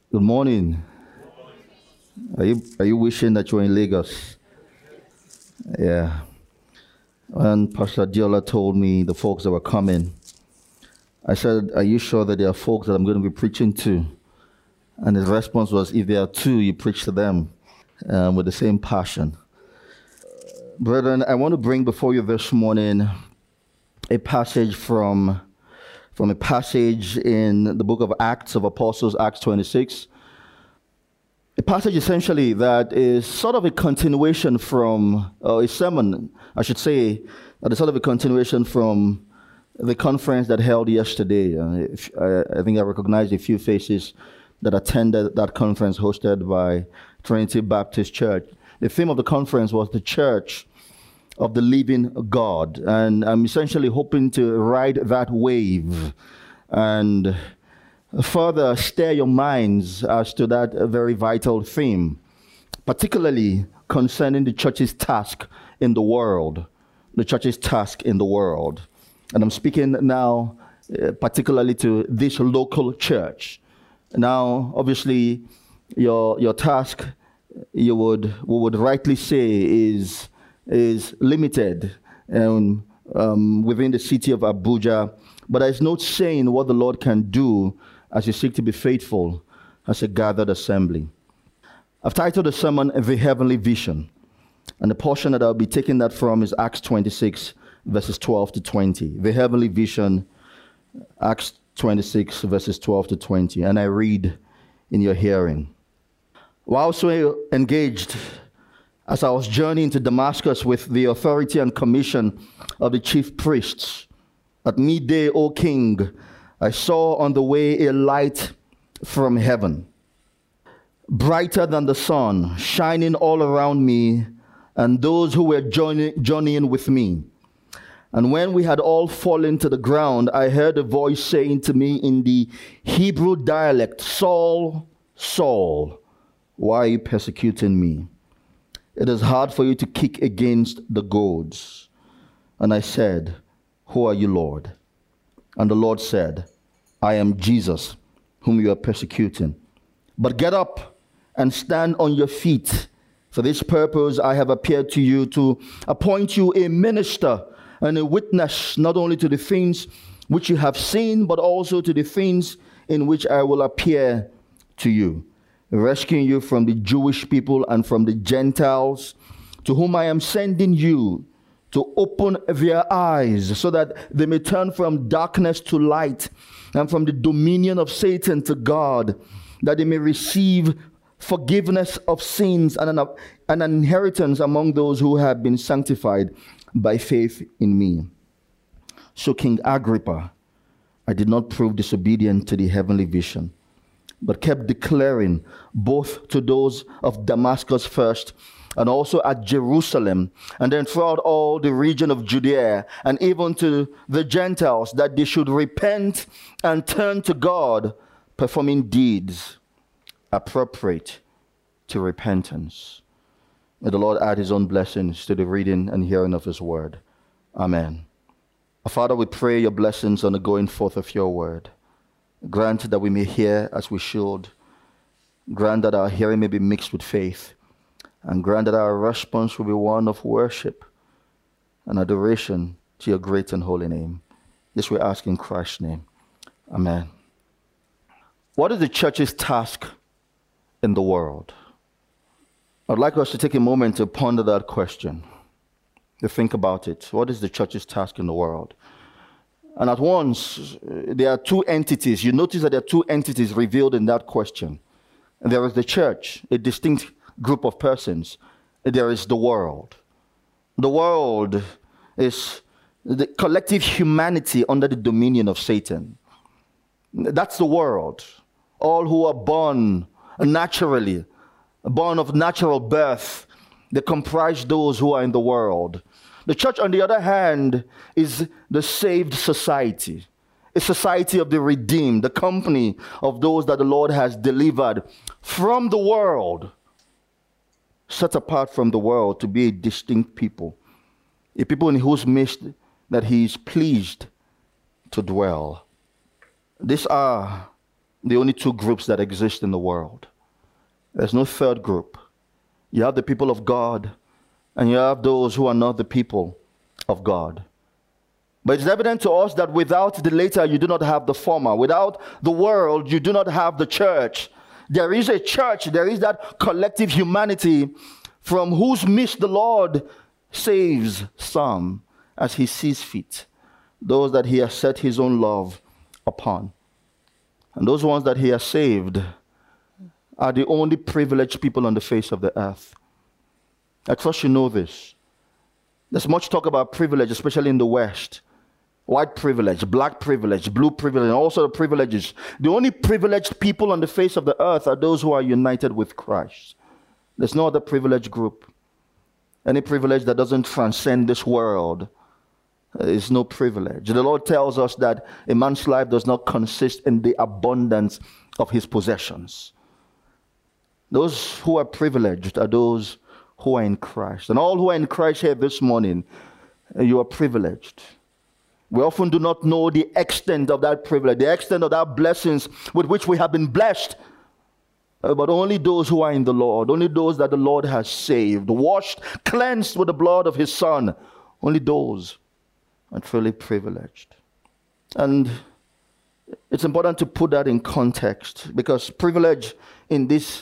Good morning. Are you wishing that you're in Lagos? Yeah. And Pastor Diola told me the folks that were coming, I said, "Are you sure that there are folks that I'm going to be preaching to?" And his response was, "If there are two, you preach to them with the same passion." Brethren, I want to bring before you this morning a passage from a passage in the book of Acts of Apostles, Acts 26. A passage essentially that is sort of a continuation from a sermon, I should say, that is sort of a continuation from the conference that held yesterday. I think I recognized a few faces that attended that conference hosted by Trinity Baptist Church. The theme of the conference was the Church of the Living God. And I'm essentially hoping to ride that wave and further stir your minds as to that very vital theme, particularly concerning the church's task in the world. The church's task in the world. And I'm speaking now particularly to this local church. Now, obviously, your task, we would rightly say, is limited within the city of Abuja. But there's no saying what the Lord can do as you seek to be faithful as a gathered assembly. I've titled the sermon, The Heavenly Vision. And the portion that I'll be taking that from is Acts 26, verses 12 to 20. The Heavenly Vision, Acts 26, verses 12 to 20. And I read in your hearing. While so engaged, as I was journeying to Damascus with the authority and commission of the chief priests, at midday, O king, I saw on the way a light from heaven, brighter than the sun, shining all around me and those who were journeying with me. And when we had all fallen to the ground, I heard a voice saying to me in the Hebrew dialect, "Saul, Saul, why are you persecuting me? It is hard for you to kick against the goads." And I said, "Who are you, Lord?" And the Lord said, "I am Jesus, whom you are persecuting. But get up and stand on your feet. For this purpose I have appeared to you, to appoint you a minister and a witness, not only to the things which you have seen, but also to the things in which I will appear to you, rescuing you from the Jewish people and from the Gentiles, to whom I am sending you, to open their eyes so that they may turn from darkness to light and from the dominion of Satan to God, that they may receive forgiveness of sins and an inheritance among those who have been sanctified by faith in me." So King Agrippa, I did not prove disobedient to the heavenly vision, but kept declaring both to those of Damascus first and also at Jerusalem, and then throughout all the region of Judea, and even to the Gentiles, that they should repent and turn to God, performing deeds appropriate to repentance. May the Lord add his own blessings to the reading and hearing of his word. Amen. Our Father, we pray your blessings on the going forth of your word. Grant that we may hear as we should. Grant that our hearing may be mixed with faith. And grant that our response will be one of worship and adoration to your great and holy name. This we ask in Christ's name. Amen. What is the church's task in the world? I'd like us to take a moment to ponder that question, to think about it. What is the church's task in the world? And at once, there are two entities. You notice that there are two entities revealed in that question. And there is the church, a distinct group of persons. There is the world. The world is the collective humanity under the dominion of Satan. That's the world. All who are born naturally, born of natural birth, they comprise those who are in the world. The church, on the other hand, is the saved society, a society of the redeemed, the company of those that the Lord has delivered from the world, set apart from the world to be a distinct people, a people in whose midst that he is pleased to dwell. These are the only two groups that exist in the world. There's no third group. You have the people of God, and you have those who are not the people of God. But it's evident to us that without the latter, you do not have the former. Without the world, you do not have the church. There is a church, there is that collective humanity from whose midst the Lord saves some as he sees fit, those that he has set his own love upon. And those ones that he has saved are the only privileged people on the face of the earth. I trust you know this. There's much talk about privilege, especially in the West. White privilege, black privilege, blue privilege, and all sorts of privileges. The only privileged people on the face of the earth are those who are united with Christ. There's no other privileged group. Any privilege that doesn't transcend this world is no privilege. The Lord tells us that a man's life does not consist in the abundance of his possessions. Those who are privileged are those who are in Christ. And all who are in Christ here this morning, you are privileged. We often do not know the extent of that privilege, the extent of that blessings with which we have been blessed. But only those who are in the Lord, only those that the Lord has saved, washed, cleansed with the blood of his Son, only those are truly privileged. And it's important to put that in context, because privilege in this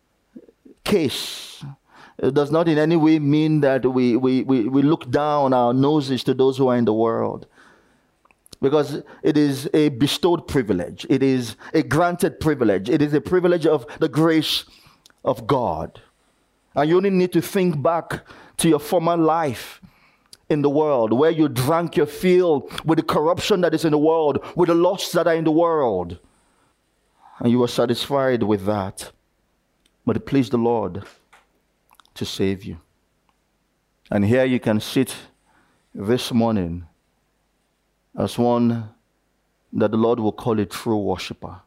case does not in any way mean that we look down our noses to those who are in the world. Because it is a bestowed privilege. It is a granted privilege. It is a privilege of the grace of God. And you only need to think back to your former life in the world, where you drank your fill with the corruption that is in the world, with the lusts that are in the world. And you were satisfied with that. But it pleased the Lord to save you. And here you can sit this morning as one that the Lord will call a true worshiper.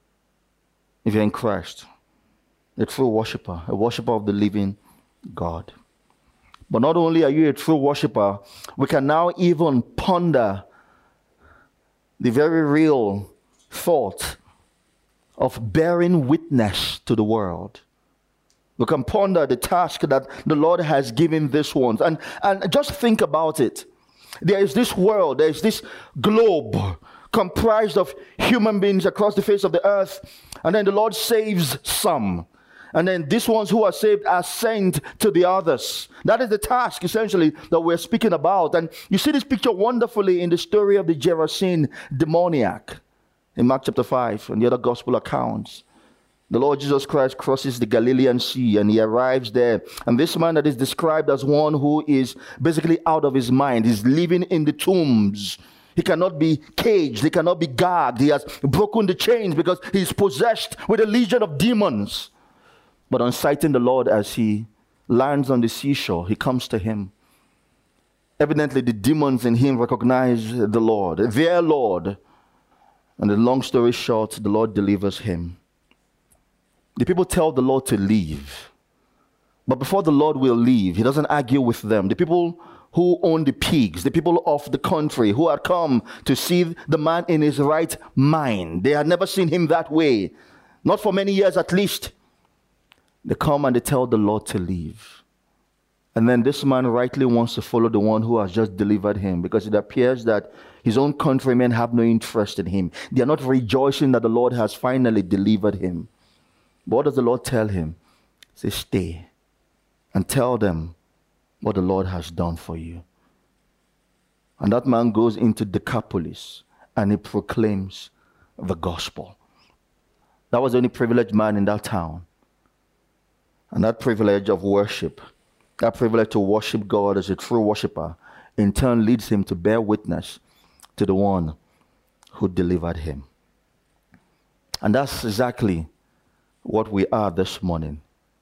If you're in Christ, a true worshiper, a worshiper of the living God. But not only are you a true worshiper, we can now even ponder the very real thought of bearing witness to the world. We can ponder the task that the Lord has given these ones. And just think about it. There is this world, there is this globe comprised of human beings across the face of the earth. And then the Lord saves some. And then these ones who are saved are sent to the others. That is the task, essentially, that we're speaking about. And you see this picture wonderfully in the story of the Gerasene demoniac in Mark chapter 5 and the other gospel accounts. The Lord Jesus Christ crosses the Galilean Sea and he arrives there. And this man that is described as one who is basically out of his mind, he's living in the tombs. He cannot be caged, he cannot be gagged. He has broken the chains because he's possessed with a legion of demons. But on sighting the Lord as he lands on the seashore, he comes to him. Evidently the demons in him recognize the Lord, their Lord. And the long story short, the Lord delivers him. The people tell the Lord to leave. But before the Lord will leave, he doesn't argue with them. The people who own the pigs, the people of the country who had come to see the man in his right mind. They had never seen him that way. Not for many years at least. They come and they tell the Lord to leave. And then this man rightly wants to follow the one who has just delivered him, because it appears that his own countrymen have no interest in him. They are not rejoicing that the Lord has finally delivered him. But what does the Lord tell him? He says, stay and tell them what the Lord has done for you. And that man goes into Decapolis and he proclaims the gospel. That was the only privileged man in that town. And that privilege of worship, that privilege to worship God as a true worshiper, in turn leads him to bear witness to the one who delivered him. And that's exactly what we are this morning,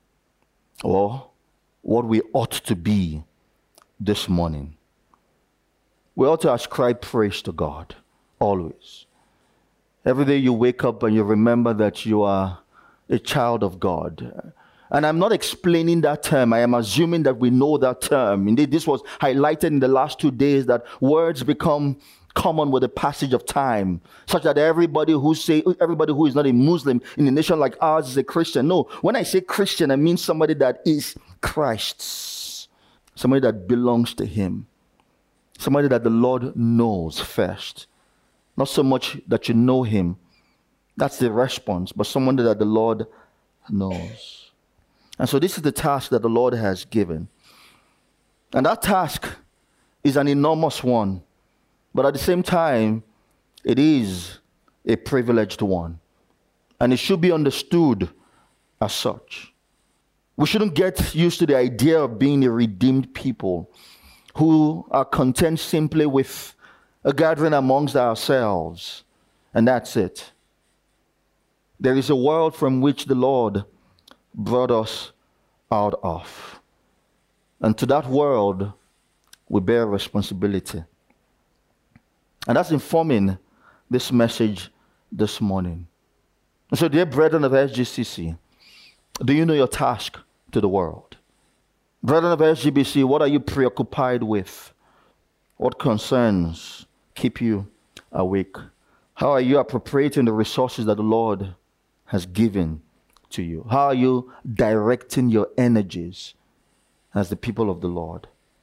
or what we ought to be this morning. We ought to ascribe praise to God, always. Every day you wake up and you remember that you are a child of God. And I'm not explaining that term. I am assuming that we know that term. Indeed, this was highlighted in the last 2 days, that words become common with the passage of time, such that everybody who is not a Muslim in a nation like ours is a Christian. No, when I say Christian, I mean somebody that is Christ's, somebody that belongs to him, somebody that the Lord knows first. Not so much that you know him, that's the response, but someone that the Lord knows. And so this is the task that the Lord has given. And that task is an enormous one, but at the same time, it is a privileged one. And it should be understood as such. We shouldn't get used to the idea of being a redeemed people who are content simply with a gathering amongst ourselves, and that's it. There is a world from which the Lord brought us out of. And to that world, we bear responsibility. And that's informing this message this morning. And so, dear brethren of SGCC, do you know your task to the world? Brethren of SGBC, what are you preoccupied with? What concerns keep you awake? How are you appropriating the resources that the Lord has given to you? How are you directing your energies as the people of the Lord?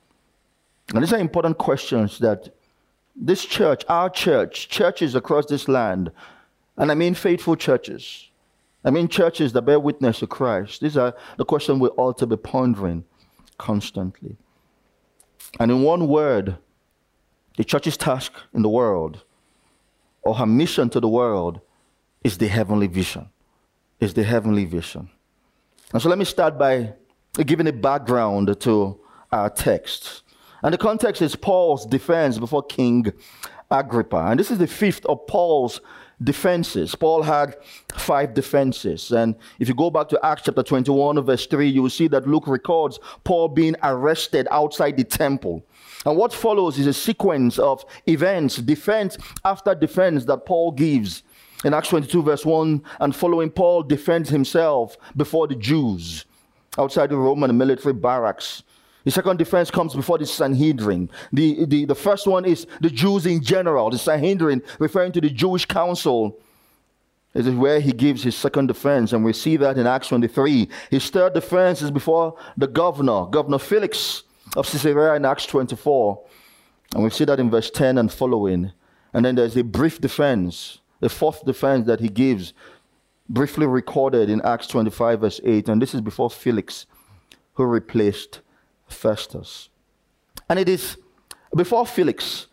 And these are important questions that this church, our church, churches across this land, and I mean faithful churches, I mean churches that bear witness to Christ, these are the questions we ought to be pondering constantly. And in one word, the church's task in the world, or her mission to the world, is the heavenly vision. Is the heavenly vision. And so let me start by giving a background to our text. And the context is Paul's defense before King Agrippa. And this is the fifth of Paul's defenses. Paul had 5 defenses. And if you go back to Acts chapter 21, verse 3, you will see that Luke records Paul being arrested outside the temple. And what follows is a sequence of events, defense after defense, that Paul gives. In Acts 22, verse 1 and following, Paul defends himself before the Jews outside the Roman military barracks. The second defense comes before the Sanhedrin. The first one is the Jews in general. The Sanhedrin, referring to the Jewish council, is where he gives his second defense, and we see that in Acts 23. His third defense is before the Governor Felix of Caesarea in Acts 24. And we see that in verse 10 and following. And then there's a brief defense, the fourth defense that he gives, briefly recorded in Acts 25, verse 8. And this is before Felix, who replaced Festus. And it is before Festus,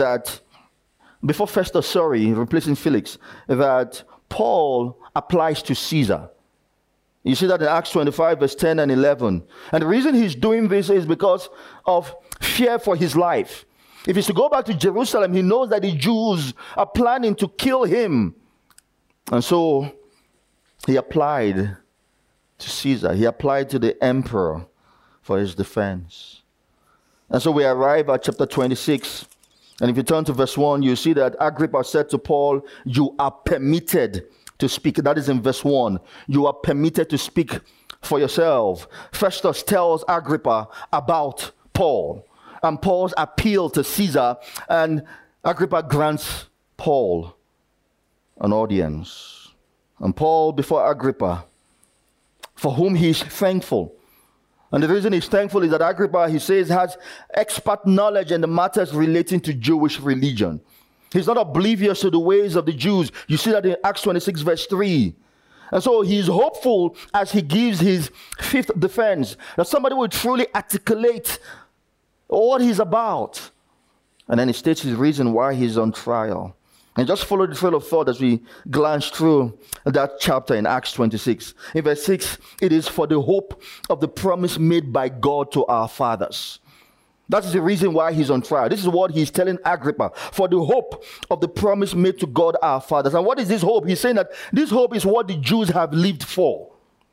replacing Felix, that Paul applies to Caesar. You see that in Acts 25, verse 10 and 11. And the reason he's doing this is because of fear for his life. If he's to go back to Jerusalem, he knows that the Jews are planning to kill him. And so he applied to Caesar. He applied to the emperor for his defense. And so we arrive at chapter 26. And if you turn to verse 1, you see that Agrippa said to Paul, "You are permitted to speak." That is in verse 1. You are permitted to speak for yourself. Festus tells Agrippa about Paul and Paul's appeal to Caesar, and Agrippa grants Paul an audience. And Paul before Agrippa, for whom he is thankful. And the reason he's thankful is that Agrippa, he says, has expert knowledge in the matters relating to Jewish religion. He's not oblivious to the ways of the Jews. You see that in Acts 26, verse 3. And so he's hopeful as he gives his fifth defense that somebody will truly articulate what he's about. And then he states his reason why he's on trial. And just follow the trail of thought as we glance through that chapter in Acts 26. In verse 6, it is for the hope of the promise made by God to our fathers. That is the reason why he's on trial. This is what he's telling Agrippa. For the hope of the promise made to God our fathers. And what is this hope? He's saying that this hope is what the Jews have lived for.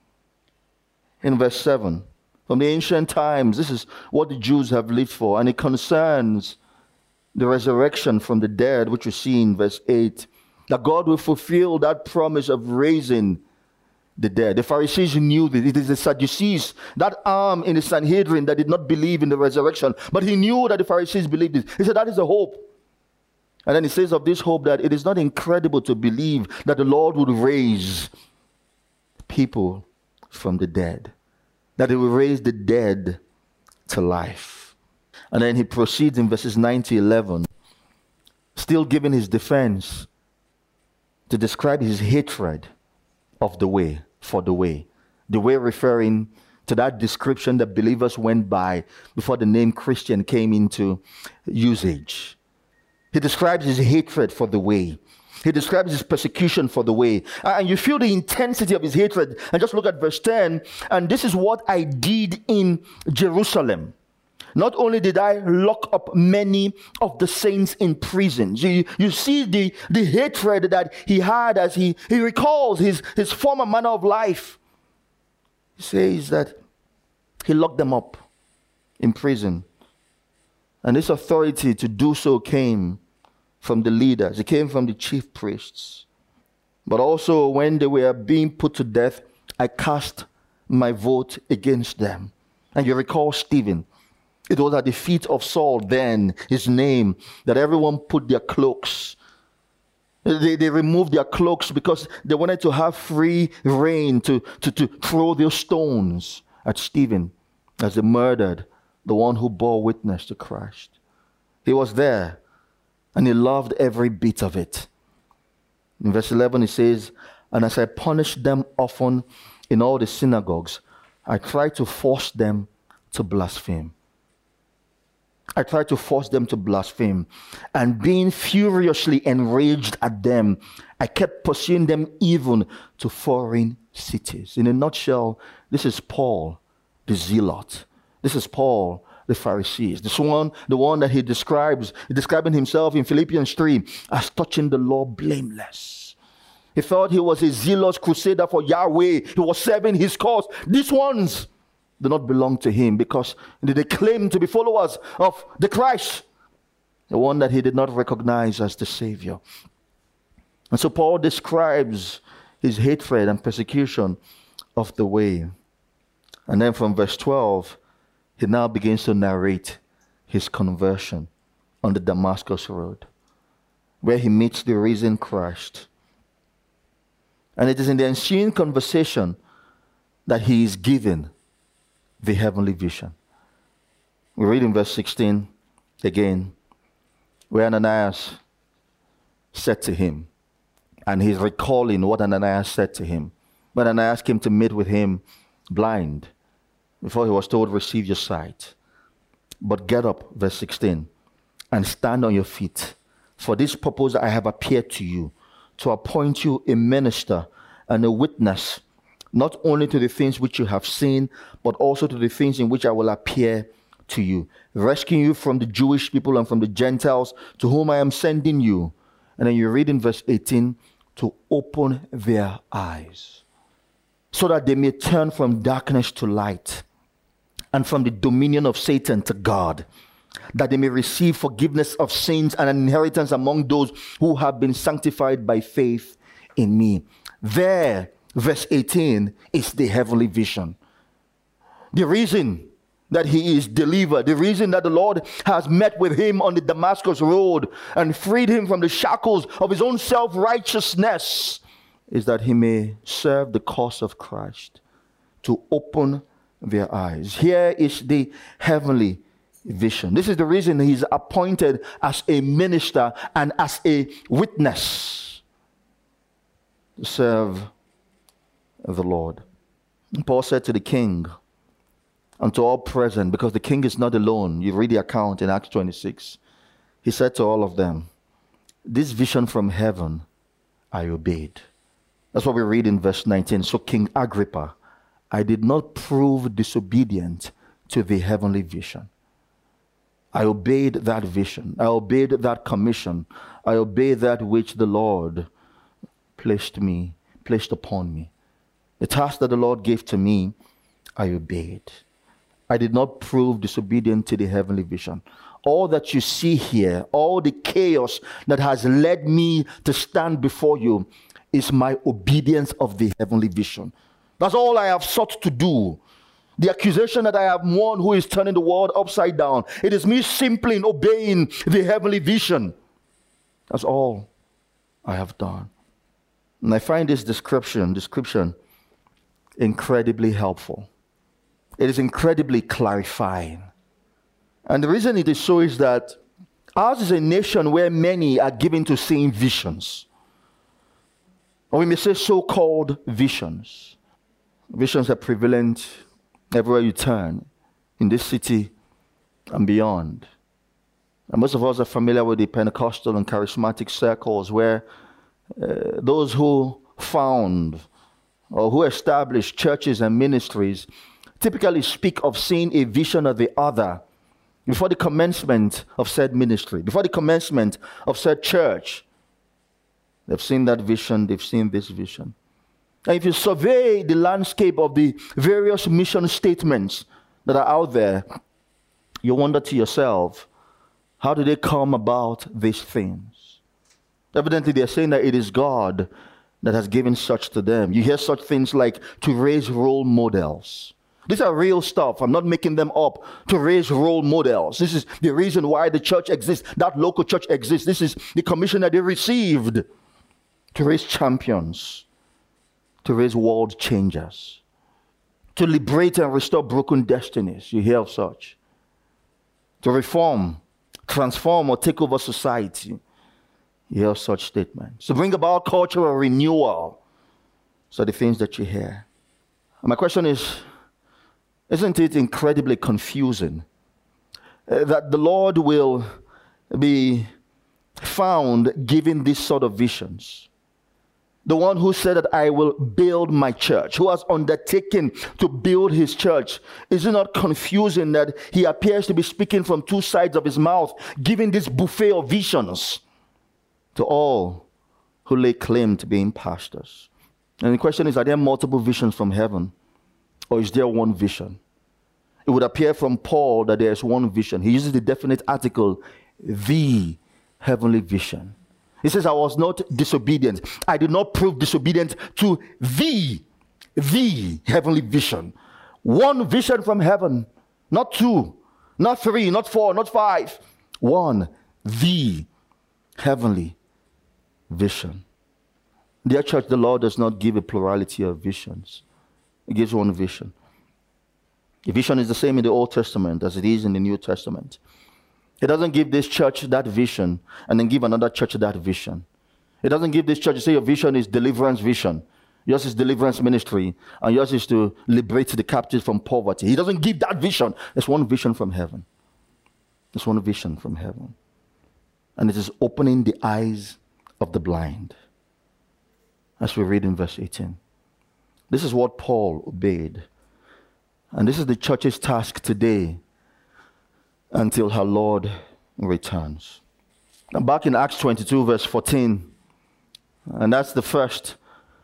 In verse 7, from the ancient times, this is what the Jews have lived for. And it concerns the resurrection from the dead, which we see in verse 8, that God will fulfill that promise of raising the dead. The Pharisees knew this. It is the Sadducees, that arm in the Sanhedrin, that did not believe in the resurrection. But he knew that the Pharisees believed this. He said that is the hope. And then he says of this hope that it is not incredible to believe that the Lord would raise people from the dead, that he will raise the dead to life. And then he proceeds in verses 9 to 11, still giving his defense, to describe his hatred of the way, for the way. The way referring to that description that believers went by before the name Christian came into usage. He describes his hatred for the way. He describes his persecution for the way. And you feel the intensity of his hatred. And just look at verse 10. And this is what I did in Jerusalem. Not only did I lock up many of the saints in prisons. You see the hatred that he had as he recalls his former manner of life. He says that he locked them up in prison. And this authority to do so came from the leaders. It came from the chief priests. But also when they were being put to death, I cast my vote against them. And you recall Stephen. It was at the feet of Saul then, his name, that everyone put their cloaks. They removed their cloaks because they wanted to have free reign to throw their stones at Stephen as they murdered the one who bore witness to Christ. He was there and he loved every bit of it. In verse 11 it says, and as I punished them often in all the synagogues, I tried to force them to blaspheme. I tried to force them to blaspheme. And being furiously enraged at them, I kept pursuing them even to foreign cities. In a nutshell, this is Paul, the zealot. This is Paul, the Pharisees. The one that he describes, describing himself in Philippians 3 as touching the law blameless. He thought he was a zealous crusader for Yahweh. He was serving his cause. These ones do not belong to him because they claim to be followers of the Christ, the one that he did not recognize as the Savior. And so Paul describes his hatred and persecution of the way. And then from verse 12, he now begins to narrate his conversion on the Damascus road, where he meets the risen Christ. And it is in the ensuing conversation that he is given the heavenly vision. We read in verse 16 again, where Ananias said to him, and he's recalling what Ananias said to him. When Ananias came to meet with him blind, before he was told, receive your sight. But get up, verse 16, and stand on your feet. For this purpose I have appeared to you, to appoint you a minister and a witness, not only to the things which you have seen, but also to the things in which I will appear to you, rescuing you from the Jewish people and from the Gentiles to whom I am sending you. And then you read in verse 18, to open their eyes, so that they may turn from darkness to light and from the dominion of Satan to God, that they may receive forgiveness of sins and an inheritance among those who have been sanctified by faith in me. There, verse 18 is the heavenly vision. The reason that he is delivered, the reason that the Lord has met with him on the Damascus road and freed him from the shackles of his own self-righteousness, is that he may serve the cause of Christ, to open their eyes. Here is the heavenly vision. This is the reason he's appointed as a minister and as a witness to serve the Lord. Paul said to the king and to all present, because the king is not alone. You read the account in Acts 26. He said to all of them, this vision from heaven I obeyed. That's what we read in verse 19. So King Agrippa, I did not prove disobedient to the heavenly vision. I obeyed that vision. I obeyed that commission. I obeyed that which the Lord placed upon me. The task that the Lord gave to me, I obeyed. I did not prove disobedient to the heavenly vision. All that you see here, all the chaos that has led me to stand before you, is my obedience of the heavenly vision. That's all I have sought to do. The accusation that I have one who is turning the world upside down, it is me simply obeying the heavenly vision. That's all I have done. And I find this description incredibly helpful. It is incredibly clarifying. And the reason it is so is that ours is a nation where many are given to seeing visions. Or we may say so-called visions. Visions are prevalent everywhere you turn, in this city and beyond. And most of us are familiar with the Pentecostal and charismatic circles where those who found or who established churches and ministries typically speak of seeing a vision of the other before the commencement of said ministry, before the commencement of said church. They've seen that vision, they've seen this vision. And if you survey the landscape of the various mission statements that are out there, you wonder to yourself, how do they come about these things? Evidently, they're saying that it is God that has given such to them. You hear such things like to raise role models. These are real stuff. I'm not making them up. To raise role models. This is the reason why the church exists. That local church exists. This is the commission that they received. To raise champions. To raise world changers. To liberate and restore broken destinies. You hear of such. To reform, transform, or take over society. You hear of such statements. To bring about cultural renewal. So the things that you hear. And my question is, isn't it incredibly confusing that the Lord will be found giving these sort of visions? The one who said that I will build my church, who has undertaken to build his church, is it not confusing that he appears to be speaking from two sides of his mouth, giving this buffet of visions to all who lay claim to being pastors? And the question is, are there multiple visions from heaven? Or is there one vision? It would appear from Paul that there is one vision. He uses the definite article, the heavenly vision. He says, I was not disobedient. I did not prove disobedient to the heavenly vision. One vision from heaven. Not two, not three, not four, not five. One, the heavenly vision. Dear church, the Lord does not give a plurality of visions. He gives one vision. The vision is the same in the Old Testament as it is in the New Testament. He doesn't give this church that vision and then give another church that vision. He doesn't give this church, say your vision is deliverance vision. Yours is deliverance ministry. And yours is to liberate the captives from poverty. He doesn't give that vision. There's one vision from heaven. There's one vision from heaven. And it is opening the eyes of the blind. As we read in verse 18. This is what Paul obeyed. And this is the church's task today until her Lord returns. Now back in Acts 22 verse 14, and that's the first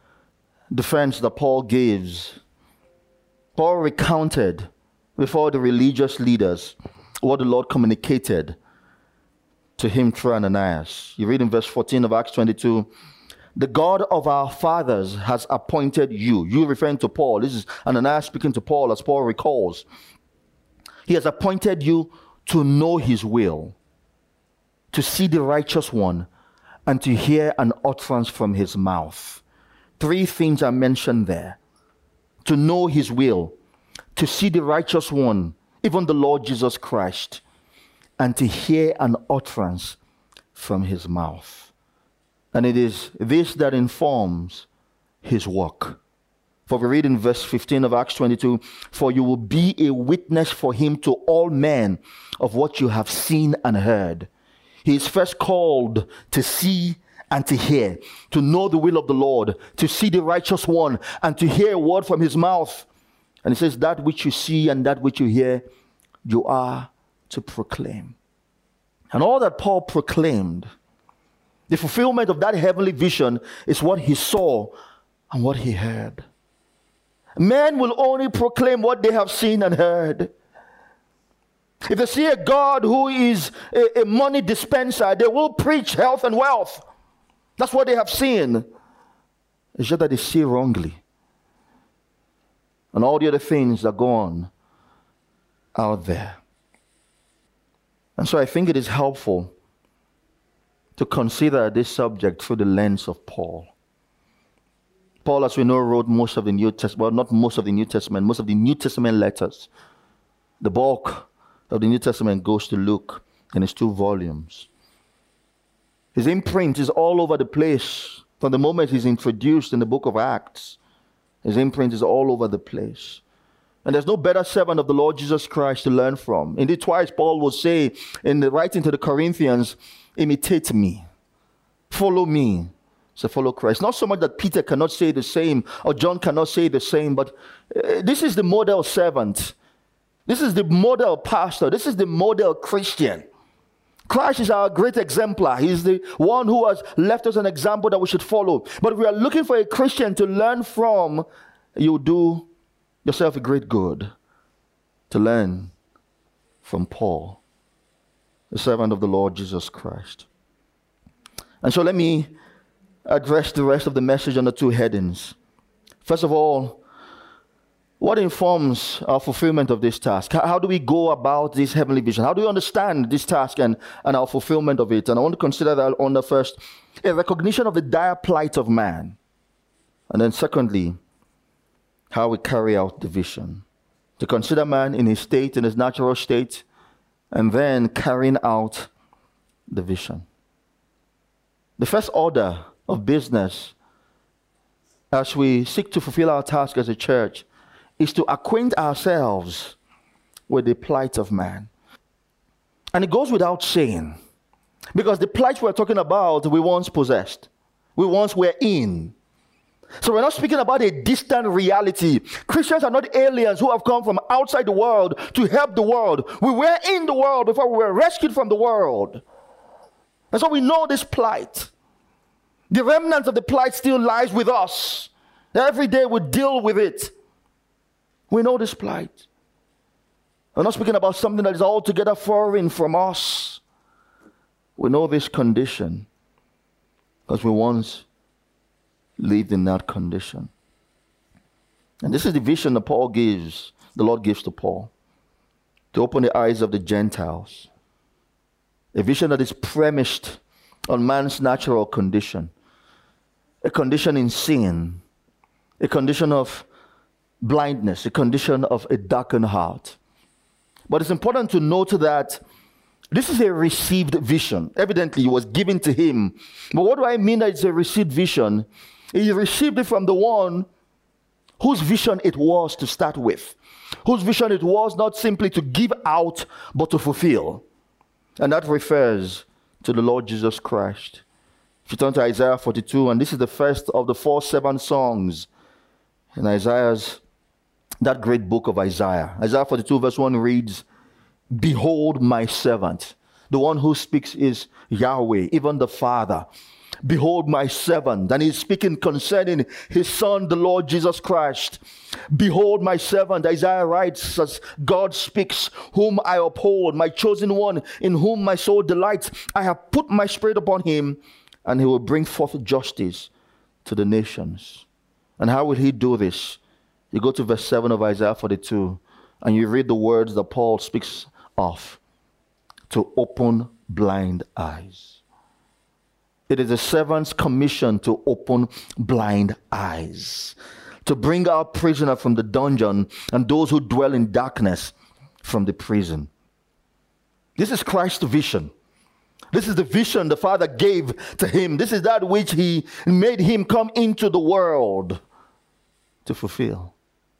defense that Paul gives. Paul recounted before the religious leaders what the Lord communicated to him through Ananias. You read in verse 14 of Acts 22, the God of our fathers has appointed you. You referring to Paul. This is Ananias speaking to Paul as Paul recalls. He has appointed you to know his will, to see the righteous one, and to hear an utterance from his mouth. Three things are mentioned there. To know his will, to see the righteous one, even the Lord Jesus Christ, and to hear an utterance from his mouth. And it is this that informs his work. For we read in verse 15 of Acts 22, for you will be a witness for him to all men of what you have seen and heard. He is first called to see and to hear, to know the will of the Lord, to see the righteous one, and to hear a word from his mouth. And he says, that which you see and that which you hear, you are to proclaim. And all that Paul proclaimed, the fulfillment of that heavenly vision is what he saw and what he heard. Men will only proclaim what they have seen and heard. If they see a God who is a money dispenser, they will preach health and wealth. That's what they have seen. It's just that they see wrongly. And all the other things that go on out there. And so I think it is helpful to consider this subject through the lens of Paul. Paul, as we know, wrote most of the New Testament, well, not most of the New Testament, most of the New Testament letters. The bulk of the New Testament goes to Luke in his 2 volumes. His imprint is all over the place from the moment he's introduced in the book of Acts. His imprint is all over the place. And there's no better servant of the Lord Jesus Christ to learn from. Indeed, twice Paul will say in the writing to the Corinthians, imitate me, follow me. So follow Christ. Not so much that Peter cannot say the same or John cannot say the same, but this is the model servant. This is the model pastor. This is the model Christian. Christ is our great exemplar. He's the one who has left us an example that we should follow. But if we are looking for a Christian to learn from, you do yourself a great good to learn from Paul, the servant of the Lord Jesus Christ. And so let me address the rest of the message under 2 headings. First of all, what informs our fulfillment of this task? How do we go about this heavenly vision? How do we understand this task and our fulfillment of it? And I want to consider that on the first, a recognition of the dire plight of man. And then secondly, how we carry out the vision. To consider man in his state, in his natural state, and then carrying out the vision. The first order of business as we seek to fulfill our task as a church is to acquaint ourselves with the plight of man. And it goes without saying, because the plight we're talking about, we once possessed. We once were in. So we're not speaking about a distant reality. Christians are not aliens who have come from outside the world to help the world. We were in the world before we were rescued from the world. And so we know this plight. The remnant of the plight still lies with us. Every day we deal with it. We know this plight. We're not speaking about something that is altogether foreign from us. We know this condition because we once lived in that condition. And this is the vision that Paul gives, the Lord gives to Paul, to open the eyes of the Gentiles. A vision that is premised on man's natural condition. A condition in sin. A condition of blindness. A condition of a darkened heart. But it's important to note that this is a received vision. Evidently, it was given to him. But what do I mean that it's a received vision? He received it from the one whose vision it was to start with. Whose vision it was not simply to give out, but to fulfill. And that refers to the Lord Jesus Christ. If you turn to Isaiah 42, and this is the first of the 4 7 songs in Isaiah's, that great book of Isaiah. Isaiah 42 verse 1 reads, "Behold my servant." The one who speaks is Yahweh, even the Father. "Behold my servant." And he's speaking concerning his son, the Lord Jesus Christ. "Behold my servant," Isaiah writes as God speaks, "whom I uphold, my chosen one, in whom my soul delights. I have put my spirit upon him, and he will bring forth justice to the nations." And how will he do this? You go to verse 7 of Isaiah 42, and you read the words that Paul speaks of. To open blind eyes. It is a servant's commission to open blind eyes. To bring out prisoner from the dungeon and those who dwell in darkness from the prison. This is Christ's vision. This is the vision the Father gave to him. This is that which he made him come into the world to fulfill.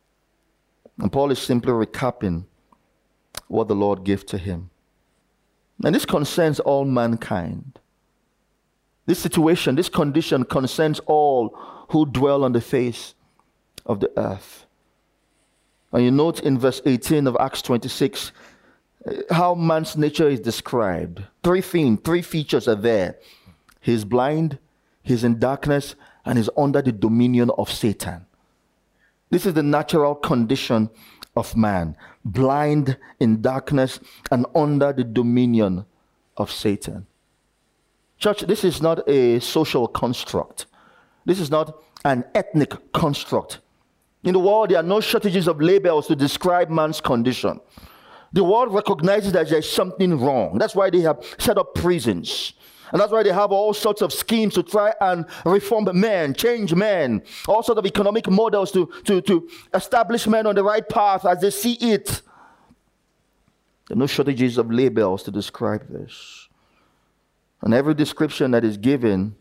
And Paul is simply recapping what the Lord gave to him. And this concerns all mankind. This situation, this condition concerns all who dwell on the face of the earth. And you note in verse 18 of Acts 26 how man's nature is described. 3 features are there. He's blind, he's in darkness, and he's under the dominion of Satan. This is the natural condition of man. Blind, in darkness, and under the dominion of Satan. Church, this is not a social construct. This is not an ethnic construct. In the world, there are no shortages of labels to describe man's condition. The world recognizes that there's something wrong. That's why they have set up prisons. And that's why they have all sorts of schemes to try and reform men, change men, all sorts of economic models to establish men on the right path as they see it. There are no shortages of labels to describe this. And every description that is given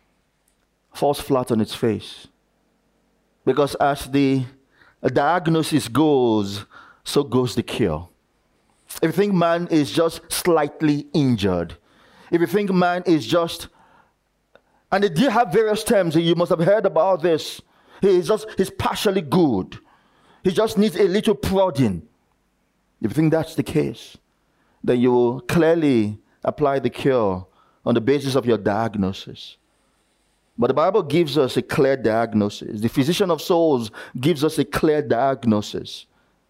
falls flat on its face. Because as the diagnosis goes, so goes the cure. If you think man is just slightly injured, if you think man is just, and they do have various terms, you must have heard about this. He's partially good. He just needs a little prodding. If you think that's the case, then you will clearly apply the cure on the basis of your diagnosis. But the Bible gives us a clear diagnosis. The physician of souls gives us a clear diagnosis.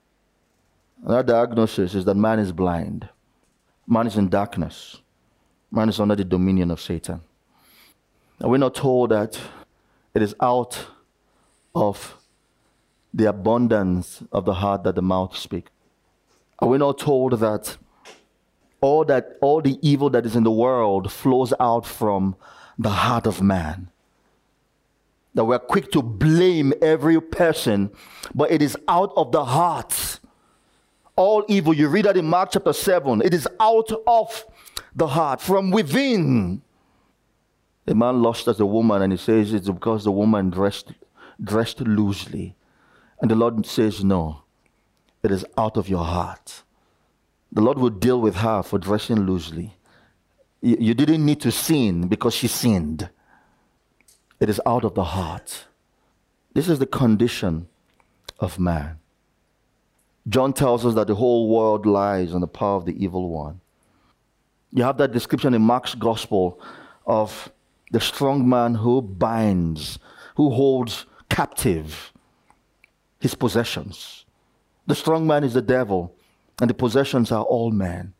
And that diagnosis is that man is blind. Man is in darkness. Man is under the dominion of Satan. And we're not told that it is out of the abundance of the heart that the mouth speaks. And we're not told that all the evil that is in the world flows out from the heart of man. That we're quick to blame every person, but it is out of the heart. All evil, you read that in Mark chapter 7, it is out of the heart, from within. A man lust as a woman, and he says it's because the woman dressed loosely. And the Lord says, no, it is out of your heart. The Lord will deal with her for dressing loosely. You didn't need to sin because she sinned. It is out of the heart. This is the condition of man. John tells us that the whole world lies in the power of the evil one. You have that description in Mark's gospel of the strong man who binds, who holds captive his possessions. The strong man is the devil, and the possessions are all men.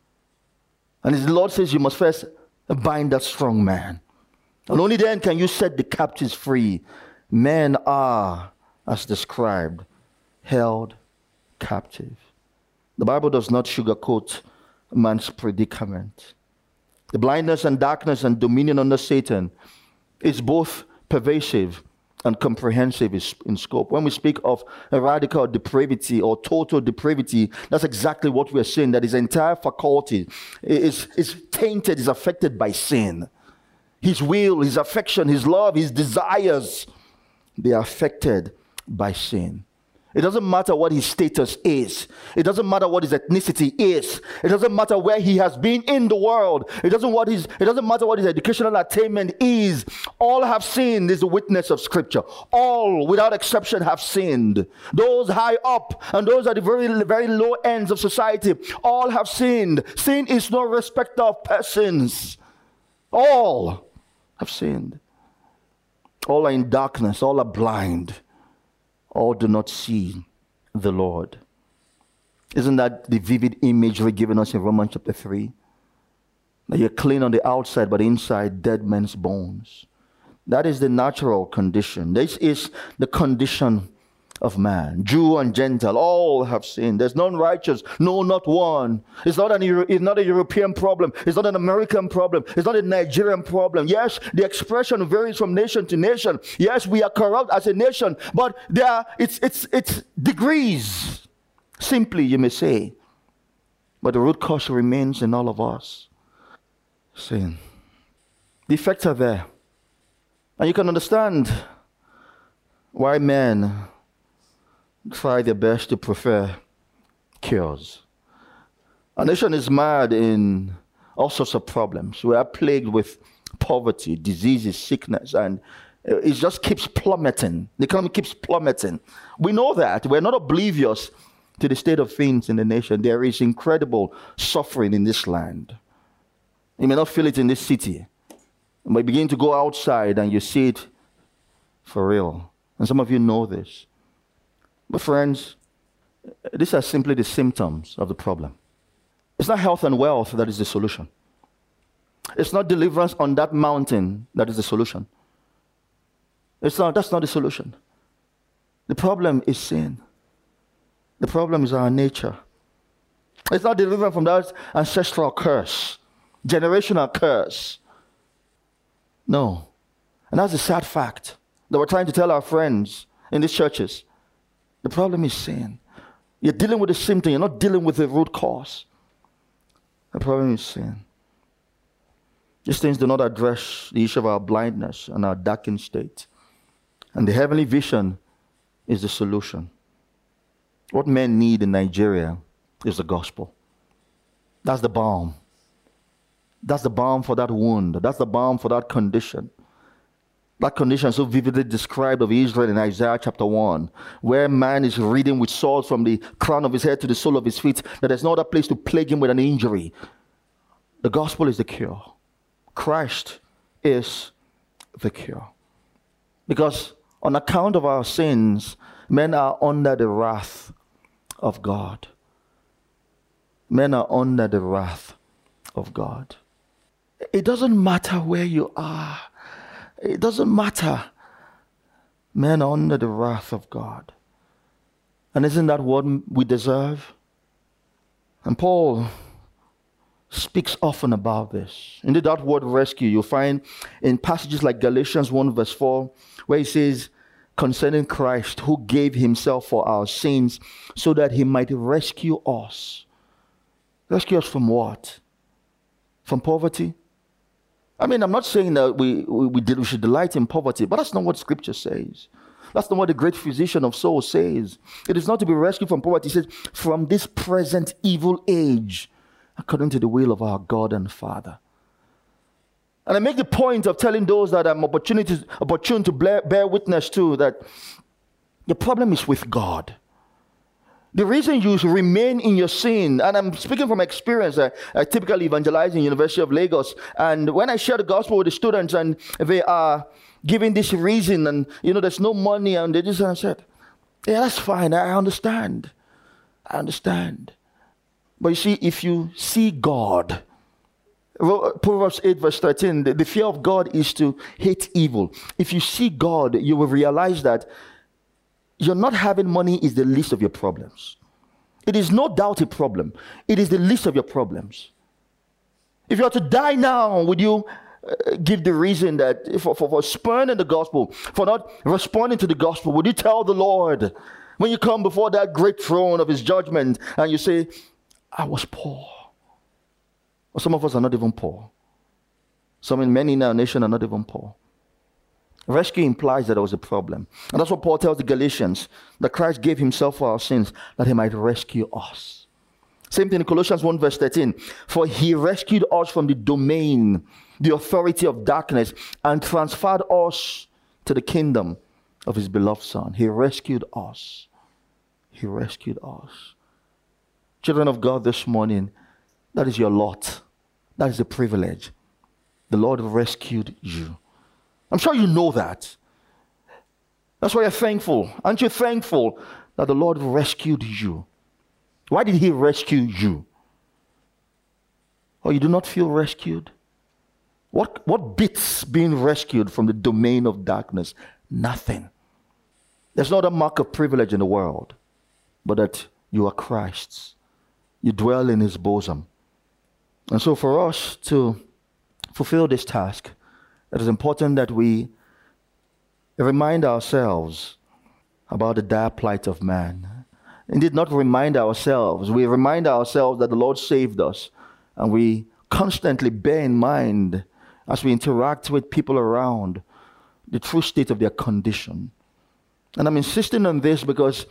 And the Lord says you must first bind that strong man. And only then can you set the captives free. Men are, as described, held captive. The Bible does not sugarcoat man's predicament. The blindness and darkness and dominion under Satan is both pervasive and comprehensive in scope. When we speak of a radical depravity or total depravity, that's exactly what we're saying, that his entire faculty is tainted, is affected by sin. His will, his affection, his love, his desires, they are affected by sin. It doesn't matter what his status is. It doesn't matter what his ethnicity is. It doesn't matter where he has been in the world. It doesn't matter what his educational attainment is. All have sinned is the witness of Scripture. All, without exception, have sinned. Those high up and those at the very, very low ends of society, all have sinned. Sin is no respecter of persons. All have sinned. All are in darkness. All are blind. All do not see the Lord. Isn't that the vivid imagery given us in Romans chapter 3? That you're clean on the outside, but inside dead men's bones. That is the natural condition. This is the condition of man. Jew and Gentile, all have sinned. There's none righteous, no, not one. It's not a European problem. It's not an American problem. It's not a Nigerian problem. Yes, the expression varies from nation to nation. Yes, we are corrupt as a nation, but it's degrees. Simply, you may say. But the root cause remains in all of us. Sin. The effects are there. And you can understand why men try their best to prefer cures. Our nation is mad in all sorts of problems. We are plagued with poverty, diseases, sickness, and it just keeps plummeting. The economy keeps plummeting. We know that. We're not oblivious to the state of things in the nation. There is incredible suffering in this land. You may not feel it in this city. You might begin to go outside and you see it for real. And some of you know this. But friends, these are simply the symptoms of the problem. It's not health and wealth that is the solution. It's not deliverance on that mountain that is the solution. That's not the solution. The problem is sin. The problem is our nature. It's not deliverance from that ancestral curse, generational curse. No. And that's a sad fact that we're trying to tell our friends in these churches. The problem is sin. You're dealing with the symptom. You're not dealing with the root cause. The problem is sin. These things do not address the issue of our blindness and our darkened state. And the heavenly vision is the solution. What men need in Nigeria is the gospel. That's the balm. That's the balm for that wound. That's the balm for that condition. That condition so vividly described of Israel in Isaiah chapter 1, where man is reading with swords from the crown of his head to the sole of his feet, that there's no other place to plague him with an injury. The gospel is the cure. Christ is the cure. Because on account of our sins, men are under the wrath of God. Men are under the wrath of God. It doesn't matter where you are. It doesn't matter. Men are under the wrath of God. And isn't that what we deserve? And Paul speaks often about this. Indeed, that word rescue you'll find in passages like Galatians 1 verse 4, where he says, concerning Christ who gave himself for our sins so that he might rescue us. Rescue us from what? From poverty? I mean, I'm not saying that we should delight in poverty, but that's not what Scripture says. That's not what the great physician of souls says. It is not to be rescued from poverty. He says, from this present evil age, according to the will of our God and Father. And I make the point of telling those that I'm opportune to bear witness to that the problem is with God. The reason you remain in your sin, and I'm speaking from experience, I typically evangelize in University of Lagos, and when I share the gospel with the students and they are giving this reason and, there's no money and they just said, yeah, that's fine, I understand. But you see, if you see God, Proverbs 8 verse 13, the fear of God is to hate evil. If you see God, you will realize that you're not having money is the least of your problems. It is no doubt a problem. It is the least of your problems. If you are to die now, would you give the reason that for spurning the gospel, for not responding to the gospel, would you tell the Lord when you come before that great throne of his judgment and you say, I was poor? Or some of us are not even poor. Many in our nation are not even poor. Rescue implies that there was a problem. And that's what Paul tells the Galatians, that Christ gave himself for our sins, that he might rescue us. Same thing in Colossians 1 verse 13. For he rescued us from the domain, the authority of darkness, and transferred us to the kingdom of his beloved Son. He rescued us. He rescued us. Children of God, this morning, that is your lot. That is a privilege. The Lord rescued you. I'm sure you know that. That's why you're thankful. Aren't you thankful that the Lord rescued you? Why did he rescue you? Or you do not feel rescued? What beats being rescued from the domain of darkness? Nothing. There's not a mark of privilege in the world, but that you are Christ's. You dwell in his bosom. And so for us to fulfill this task, it is important that we remind ourselves about the dire plight of man. Indeed, not remind ourselves. We remind ourselves that the Lord saved us. And we constantly bear in mind, as we interact with people around, the true state of their condition. And I'm insisting on this because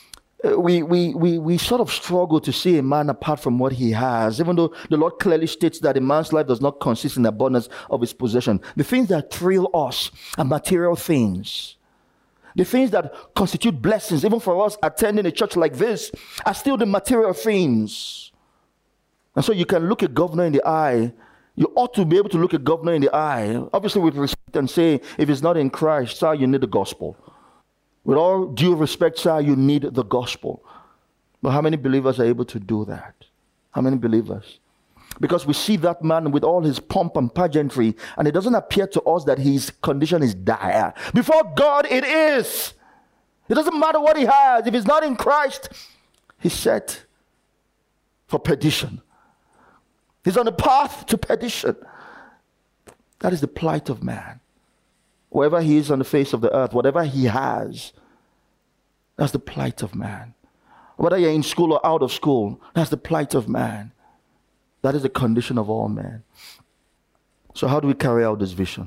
we sort of struggle to see a man apart from what he has, even though the Lord clearly states that a man's life does not consist in the abundance of his possession. The things that thrill us are material things. The things that constitute blessings, even for us attending a church like this, are still the material things. And so you can look a governor in the eye. You ought to be able to look a governor in the eye, obviously with respect, and say, if it's not in Christ, sir, you need the gospel. With all due respect, sir, you need the gospel. But how many believers are able to do that? How many believers? Because we see that man with all his pomp and pageantry, and it doesn't appear to us that his condition is dire. Before God, it is. It doesn't matter what he has. If he's not in Christ, he's set for perdition. He's on the path to perdition. That is the plight of man. Wherever he is on the face of the earth, whatever he has, that's the plight of man. Whether you're in school or out of school, that's the plight of man. That is the condition of all men. So how do we carry out this vision?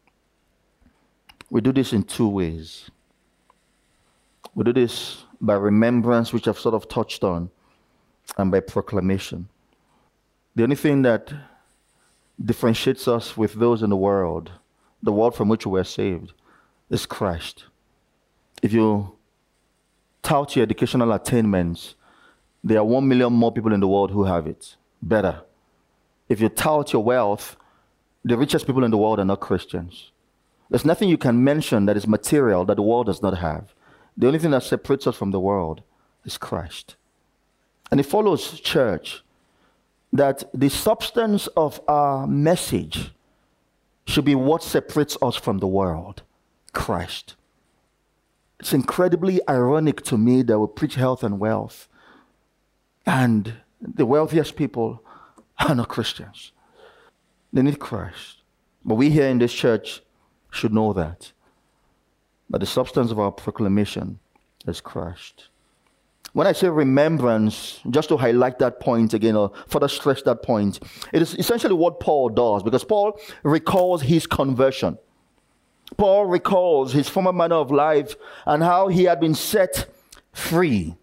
We do this in two ways. We do this by remembrance, which I've sort of touched on, and by proclamation. The only thing that differentiates us with those in the world from which we were saved, is Christ. If you tout your educational attainments, there are 1 million more people in the world who have it. Better. If you tout your wealth, the richest people in the world are not Christians. There's nothing you can mention that is material that the world does not have. The only thing that separates us from the world is Christ. And it follows, church, that the substance of our message should be what separates us from the world, Christ. It's incredibly ironic to me that we preach health and wealth, and the wealthiest people are not Christians. They need Christ. But we here in this church should know that the substance of our proclamation is Christ. When I say remembrance, just to highlight that point again, or further stress that point, it is essentially what Paul does, because Paul recalls his conversion. Paul recalls his former manner of life and how he had been set free.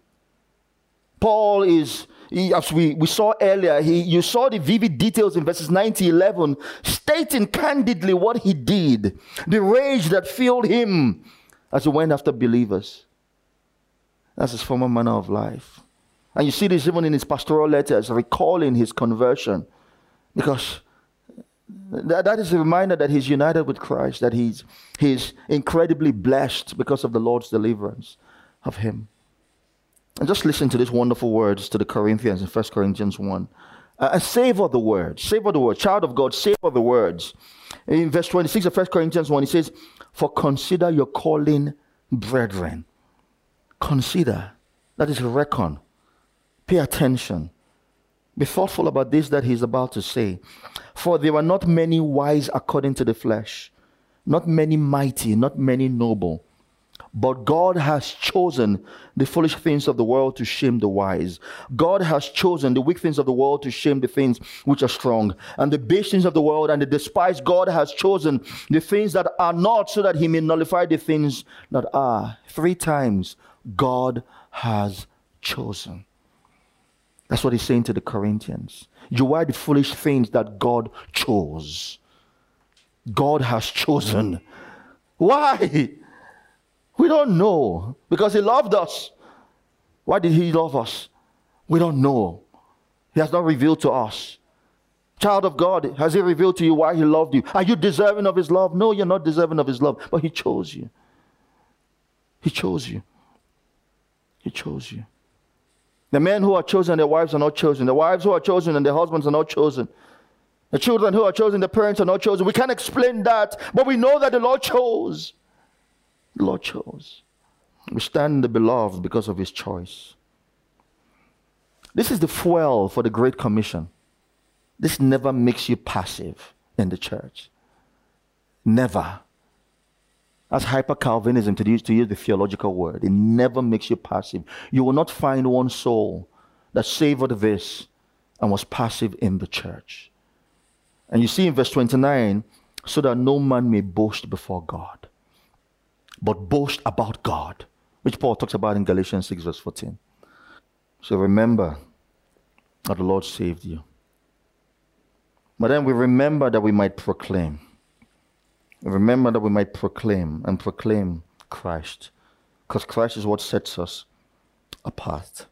Paul is, as we saw earlier, you saw the vivid details in verses 9 to 11, stating candidly what he did, the rage that filled him as he went after believers. That's his former manner of life. And you see this even in his pastoral letters, recalling his conversion. Because that is a reminder that he's united with Christ, that he's incredibly blessed because of the Lord's deliverance of him. And just listen to these wonderful words to the Corinthians in 1 Corinthians 1. Savor the words. Savor the words. Child of God, savor the words. In verse 26 of 1 Corinthians 1, he says, "For consider your calling, brethren." Consider. That is reckon. Pay attention. Be thoughtful about this that he's about to say. "For there are not many wise according to the flesh, not many mighty, not many noble. But God has chosen the foolish things of the world to shame the wise. God has chosen the weak things of the world to shame the things which are strong. And the base things of the world and the despised God has chosen the things that are not, so that he may nullify the things that are." 3 times, God has chosen. That's what he's saying to the Corinthians. You are the foolish things that God chose. God has chosen. Why? We don't know. Because he loved us. Why did he love us? We don't know. He has not revealed to us. Child of God, has he revealed to you why he loved you? Are you deserving of his love? No, you're not deserving of his love. But he chose you. He chose you. He chose you. The men who are chosen, their wives are not chosen. The wives who are chosen and their husbands are not chosen. The children who are chosen, the parents are not chosen. We can't explain that, but we know that the Lord chose. The Lord chose. We stand in the beloved because of his choice. This is the fuel for the Great Commission. This never makes you passive in the church. Never. As hyper-Calvinism, to use the theological word, it never makes you passive. You will not find one soul that savored this and was passive in the church. And you see in verse 29, "So that no man may boast before God, but boast about God," which Paul talks about in Galatians 6 verse 14. So remember that the Lord saved you. But then we remember that we might proclaim. Remember that we might proclaim and proclaim Christ. Because Christ is what sets us apart.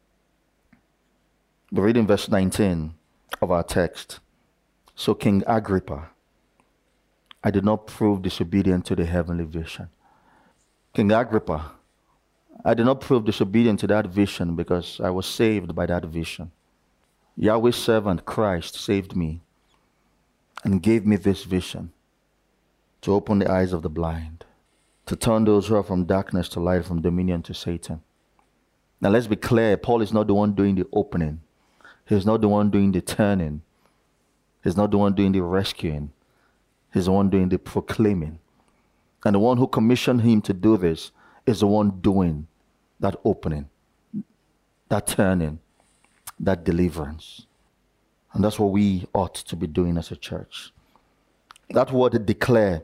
We read in verse 19 of our text. "So King Agrippa, I did not prove disobedient to the heavenly vision." King Agrippa, I did not prove disobedient to that vision because I was saved by that vision. Yahweh's servant Christ saved me and gave me this vision to open the eyes of the blind, to turn those who are from darkness to light, from dominion to Satan. Now let's be clear, Paul is not the one doing the opening. He's not the one doing the turning. He's not the one doing the rescuing. He's the one doing the proclaiming. And the one who commissioned him to do this is the one doing that opening, that turning, that deliverance. And that's what we ought to be doing as a church. That word declare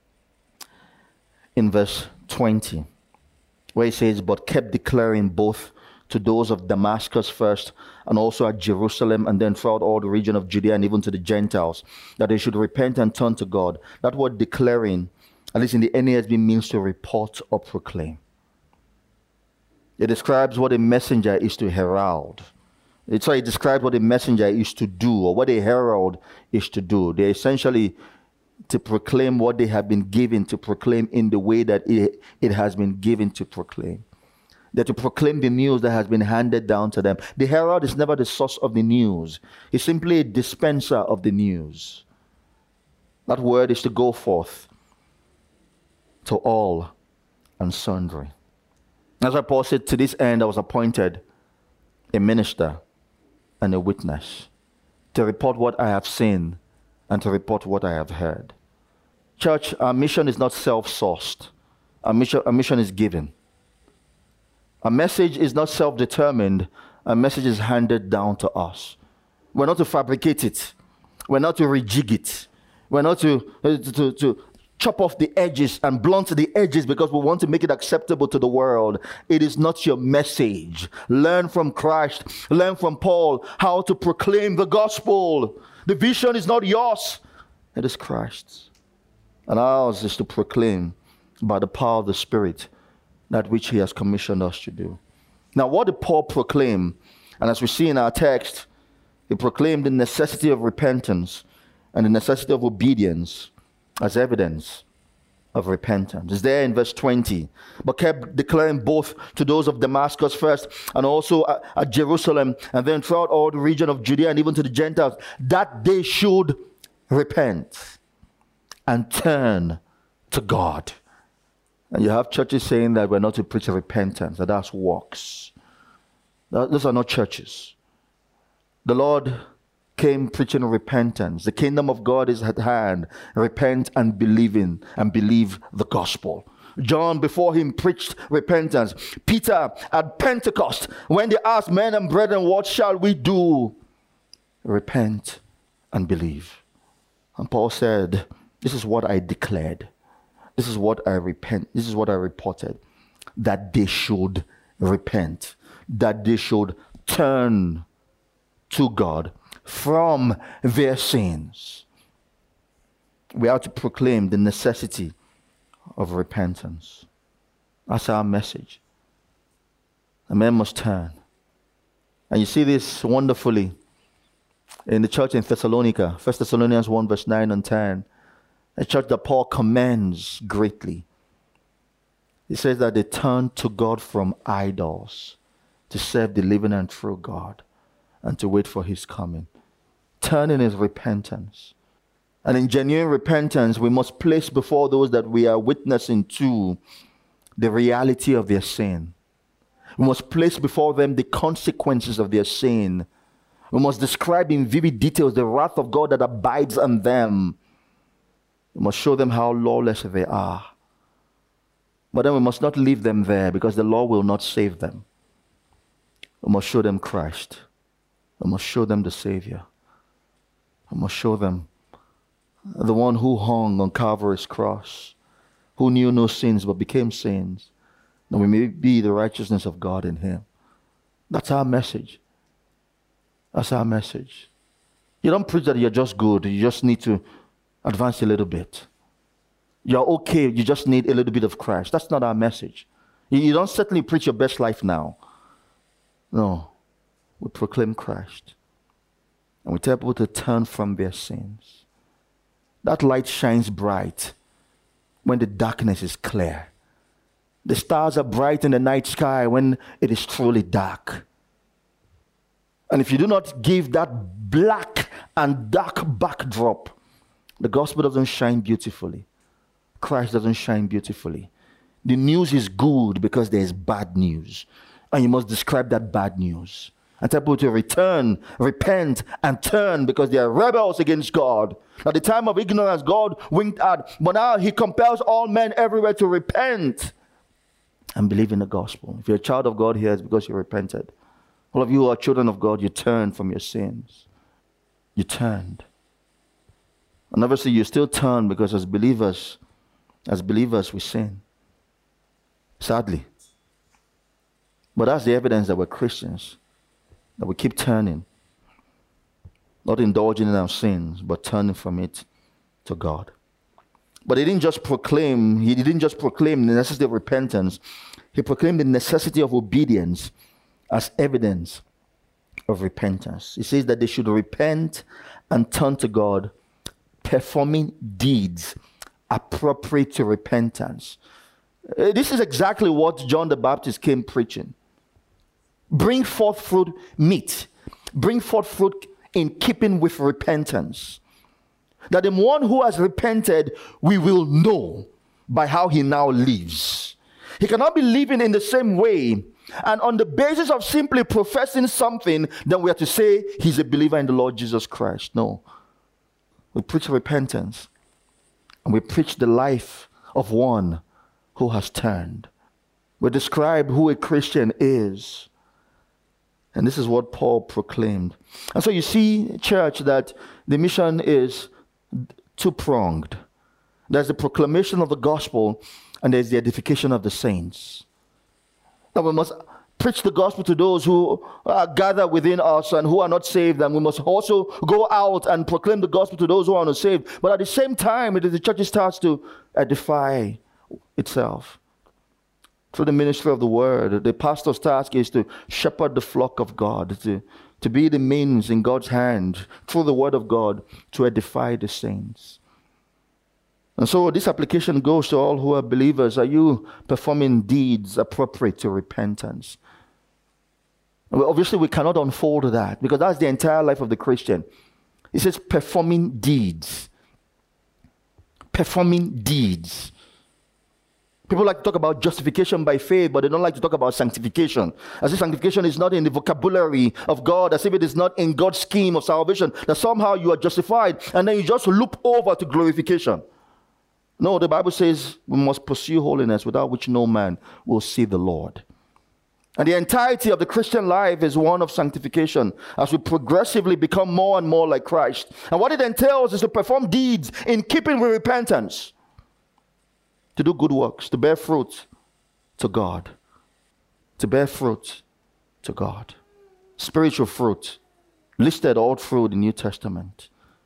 in verse 20, where it says, but kept declaring both to those of Damascus first, and also at Jerusalem, and then throughout all the region of Judea, and even to the Gentiles, that they should repent and turn to God. That word declaring, at least in the NASB, means to report or proclaim. It describes what a messenger is to herald. It describes what a messenger is to do, or what a herald is to do. They're essentially to proclaim what they have been given to proclaim in the way that it has been given to proclaim. They're to proclaim the news that has been handed down to them. The herald is never the source of the news. He's simply a dispenser of the news. That word is to go forth to all and sundry. As Paul said, to this end I was appointed a minister and a witness, to report what I have seen and to report what I have heard. Church, our mission is not self-sourced. Our mission is given. Our message is not self-determined. Our message is handed down to us. We're not to fabricate it. We're not to rejig it. We're not to chop off the edges and blunt the edges because we want to make it acceptable to the world. It is not your message. Learn from Christ. Learn from Paul how to proclaim the gospel. The vision is not yours. It is Christ's. And ours is to proclaim by the power of the Spirit that which he has commissioned us to do. Now, what did Paul proclaim? And as we see in our text, he proclaimed the necessity of repentance and the necessity of obedience as evidence of repentance. It's there in verse 20. But kept declaring both to those of Damascus first, and also at Jerusalem, and then throughout all the region of Judea, and even to the Gentiles, that they should repent and turn to God. And you have churches saying that we're not to preach repentance, that that's works. Those are not churches. The Lord came preaching repentance. The kingdom of God is at hand. Repent and believe the gospel. John before him preached repentance. Peter at Pentecost, when they asked, men and brethren, what shall we do? Repent and believe. And Paul said, this is what I declared. This is what I reported. That they should repent. That they should turn to God from their sins. We are to proclaim the necessity of repentance. That's our message. A man must turn. And you see this wonderfully in the church in Thessalonica, 1 Thessalonians 1 verse 9 and 10. A church that Paul commends greatly. He says that they turn to God from idols to serve the living and true God and to wait for his coming. Turning is repentance. And in genuine repentance, we must place before those that we are witnessing to the reality of their sin. We must place before them the consequences of their sin. We must describe in vivid details the wrath of God that abides on them. We must show them how lawless they are. But then we must not leave them there because the law will not save them. We must show them Christ. We must show them the Savior. We must show them the one who hung on Calvary's cross, who knew no sins but became sins, that we may be the righteousness of God in him. That's our message. That's our message. You don't preach that you're just good. You just need to advance a little bit. You're okay. You just need a little bit of Christ. That's not our message. You don't certainly preach your best life now. No. We proclaim Christ. And we tell people to turn from their sins. That light shines bright when the darkness is clear. The stars are bright in the night sky when it is truly dark. And if you do not give that black and dark backdrop, the gospel doesn't shine beautifully. Christ doesn't shine beautifully. The news is good because there is bad news. And you must describe that bad news. and tell people to return, repent, and turn because they are rebels against God. At the time of ignorance, God winked at, but now he compels all men everywhere to repent and believe in the gospel. If you're a child of God here, it's because you repented. All of you who are children of God, you turned from your sins. You turned. And obviously you still turn because as believers we sin. Sadly. But that's the evidence that we're Christians. That we keep turning. Not indulging in our sins, but turning from it to God. But he didn't just proclaim the necessity of repentance. He proclaimed the necessity of obedience as evidence of repentance. He says that they should repent and turn to God, performing deeds appropriate to repentance. This is exactly what John the Baptist came preaching. Bring forth fruit meet. Bring forth fruit in keeping with repentance. That the one who has repented, we will know by how he now lives. He cannot be living in the same way. And on the basis of simply professing something, then we have to say he's a believer in the Lord Jesus Christ. No. We preach repentance. And we preach the life of one who has turned. We describe who a Christian is. And this is what Paul proclaimed. And so you see, church, that the mission is two-pronged. There's the proclamation of the gospel, and there's the edification of the saints. Now we must preach the gospel to those who are gathered within us and who are not saved, and we must also go out and proclaim the gospel to those who are not saved. But at the same time, the church starts to edify itself. Through the ministry of the word, the pastor's task is to shepherd the flock of God, to be the means in God's hand, through the word of God, to edify the saints. And so this application goes to all who are believers. Are you performing deeds appropriate to repentance? Well, obviously, we cannot unfold that because that's the entire life of the Christian. It says performing deeds. Performing deeds. People like to talk about justification by faith, but they don't like to talk about sanctification. As if sanctification is not in the vocabulary of God, as if it is not in God's scheme of salvation, that somehow you are justified and then you just loop over to glorification. No, the Bible says we must pursue holiness without which no man will see the Lord. And the entirety of the Christian life is one of sanctification as we progressively become more and more like Christ. And what it entails is to perform deeds in keeping with repentance. To do good works, to bear fruit to God. To bear fruit to God. Spiritual fruit, listed all through the New Testament.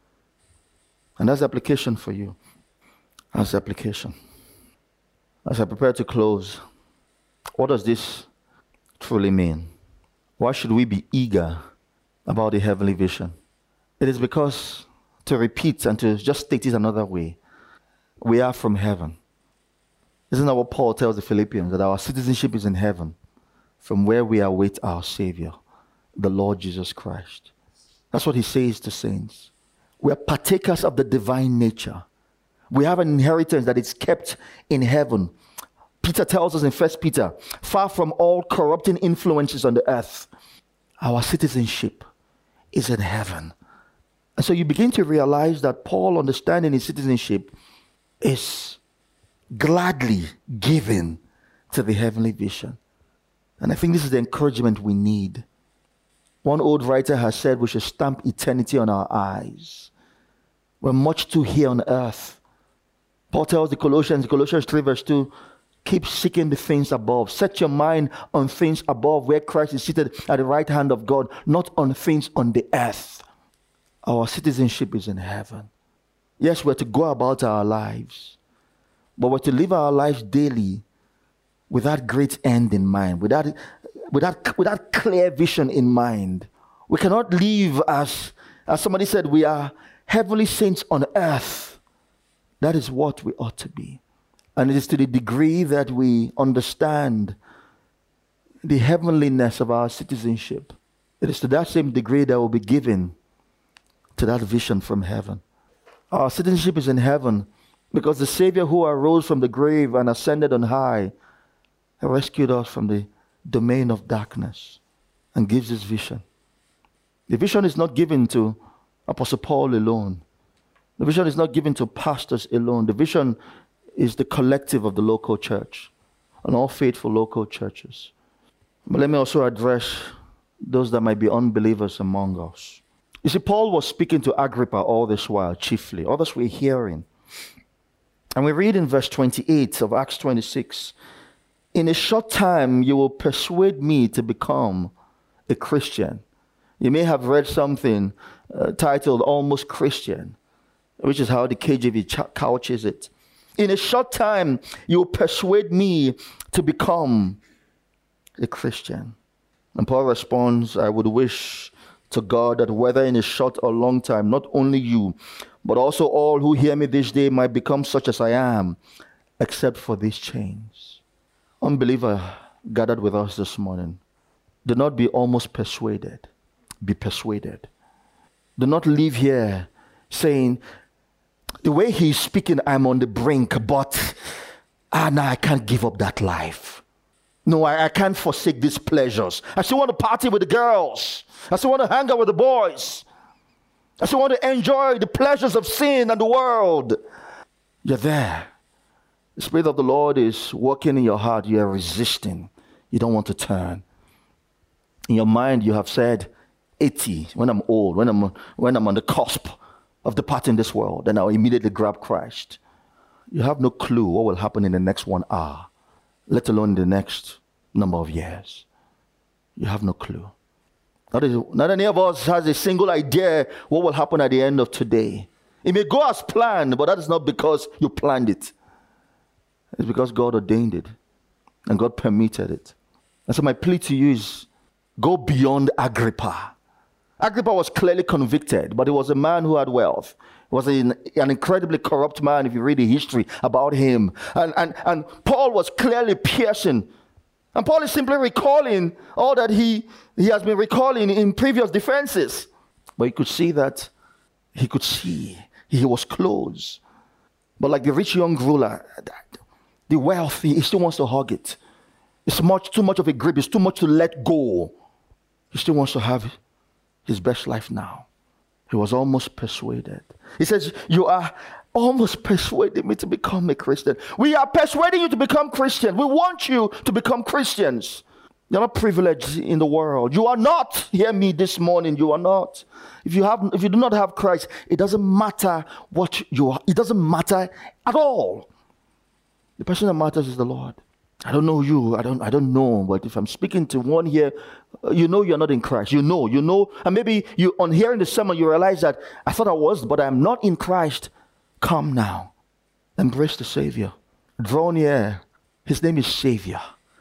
And that's application for you. That's application. As I prepare to close, what does this truly mean? Why should we be eager about the heavenly vision? It is because, to repeat and to just state it another way, we are from heaven. Isn't that what Paul tells the Philippians? That our citizenship is in heaven, from where we await our Savior, the Lord Jesus Christ. That's what he says to saints. We are partakers of the divine nature. We have an inheritance that is kept in heaven. Peter tells us in 1 Peter, far from all corrupting influences on the earth, our citizenship is in heaven. And so you begin to realize that Paul, understanding his citizenship, is gladly given to the heavenly vision. And I think this is the encouragement we need. One old writer has said we should stamp eternity on our eyes. We're much too here on earth. Paul tells the Colossians 3 verse 2, keep seeking the things above. Set your mind on things above where Christ is seated at the right hand of God, not on things on the earth. Our citizenship is in heaven. Yes, we're to go about our lives, but we're to live our lives daily with that great end in mind, with that clear vision in mind. We cannot live as somebody said, we are heavenly saints on earth. That is what we ought to be. And it is to the degree that we understand the heavenliness of our citizenship, it is to that same degree that will be given to that vision from heaven. Our citizenship is in heaven because the Savior who arose from the grave and ascended on high rescued us from the domain of darkness and gives this vision. The vision is not given to Apostle Paul alone. The vision is not given to pastors alone. The vision is the collective of the local church and all faithful local churches. But let me also address those that might be unbelievers among us. You see, Paul was speaking to Agrippa all this while, chiefly. Others were hearing. And we read in verse 28 of Acts 26, in a short time you will persuade me to become a Christian. You may have read something titled Almost Christian, which is how the KJV couches it. In a short time, you will persuade me to become a Christian. And Paul responds, I would wish to God that whether in a short or long time, not only you, but also all who hear me this day might become such as I am, except for these chains. Unbeliever gathered with us this morning, do not be almost persuaded. Be persuaded. Do not leave here saying, the way he's speaking, I'm on the brink, but no, I can't give up that life. No, I can't forsake these pleasures. I still want to party with the girls. I still want to hang out with the boys. I still want to enjoy the pleasures of sin and the world. You're there. The Spirit of the Lord is working in your heart. You are resisting. You don't want to turn. In your mind, you have said, 80, when I'm old, when I'm on the cusp of departing this world, then I'll immediately grab Christ. You have no clue what will happen in the next 1 hour, let alone the next number of years. You have no clue. Not any of us has a single idea what will happen at the end of today. It may go as planned, but that is not because you planned it. It's because God ordained it and God permitted it. And so my plea to you is go beyond Agrippa. Agrippa was clearly convicted, but he was a man who had wealth. He was an incredibly corrupt man if you read the history about him. And Paul was clearly piercing. And Paul is simply recalling all that he has been recalling in previous defenses. But he could see that, he was close. But like the rich young ruler, the wealth, he still wants to hug it. It's too much of a grip. It's too much to let go. He still wants to have his best life now. He was almost persuaded. He says, you are almost persuading me to become a Christian. We are persuading you to become Christian. We want you to become Christians. You're not privileged in the world. You are not. Hear me this morning. You are not. If you do not have Christ, it doesn't matter what you are. It doesn't matter at all. The person that matters is the Lord. I don't know you. I don't know. But if I'm speaking to one here, you know you're not in Christ. You know. And maybe on hearing the sermon, you realize that I thought I was, but I'm not in Christ. Come now. Embrace the Savior. Draw near. His name is Savior.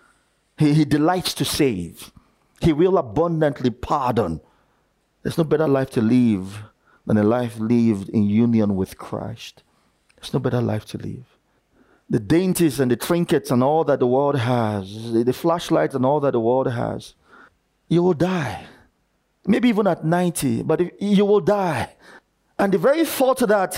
He delights to save. He will abundantly pardon. There's no better life to live than a life lived in union with Christ. There's no better life to live. The dainties and the trinkets and all that the world has, the flashlights and all that the world has, you will die. Maybe even at 90, but you will die. And the very thought that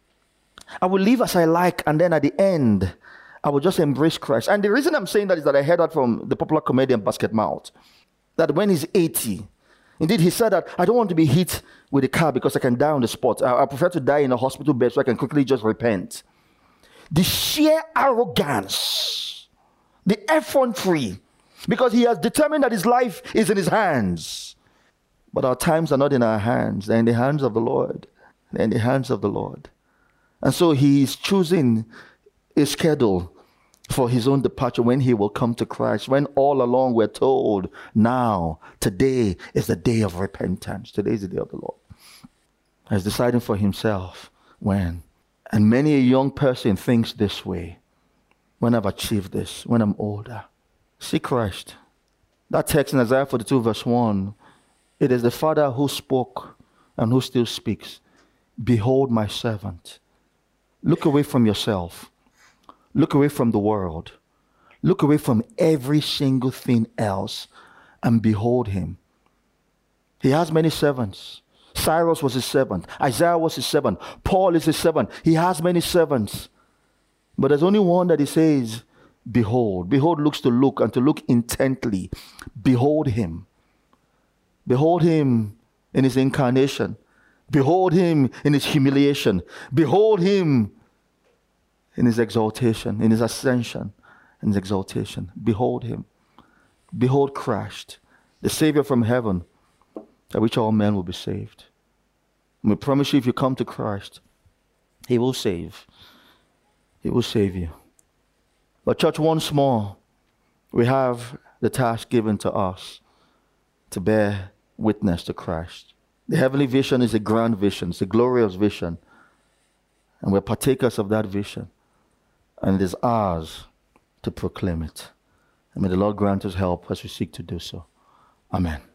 I will live as I like, and then at the end, I will just embrace Christ. And the reason I'm saying that is that I heard that from the popular comedian Basket Mouth, that when he's 80, indeed he said that I don't want to be hit with a car because I can die on the spot. I prefer to die in a hospital bed so I can quickly just repent. The sheer arrogance, the effrontery, because he has determined that his life is in his hands. But our times are not in our hands. They're in the hands of the Lord. They're in the hands of the Lord. And so he is choosing a schedule for his own departure when he will come to Christ. When all along we're told, now, today is the day of repentance. Today is the day of the Lord. He's deciding for himself when. And many a young person thinks this way. When I've achieved this, when I'm older. See Christ. That text in Isaiah 42 verse 1, it is the Father who spoke and who still speaks. Behold my servant. Look away from yourself. Look away from the world. Look away from every single thing else and behold him. He has many servants. Cyrus was his servant. Isaiah was his servant. Paul is his servant. He has many servants. But there's only one that he says, behold. Behold looks to look and to look intently. Behold him. Behold him in his incarnation. Behold him in his humiliation. Behold him in his exaltation, in his ascension, in his exaltation. Behold him. Behold Christ, the Savior from heaven, by which all men will be saved. And we promise you, if you come to Christ, he will save. He will save you. But church, once more, we have the task given to us to bear witness to Christ. The heavenly vision is a grand vision. It's a glorious vision. And we're partakers of that vision. And it is ours to proclaim it. And may the Lord grant us help as we seek to do so. Amen.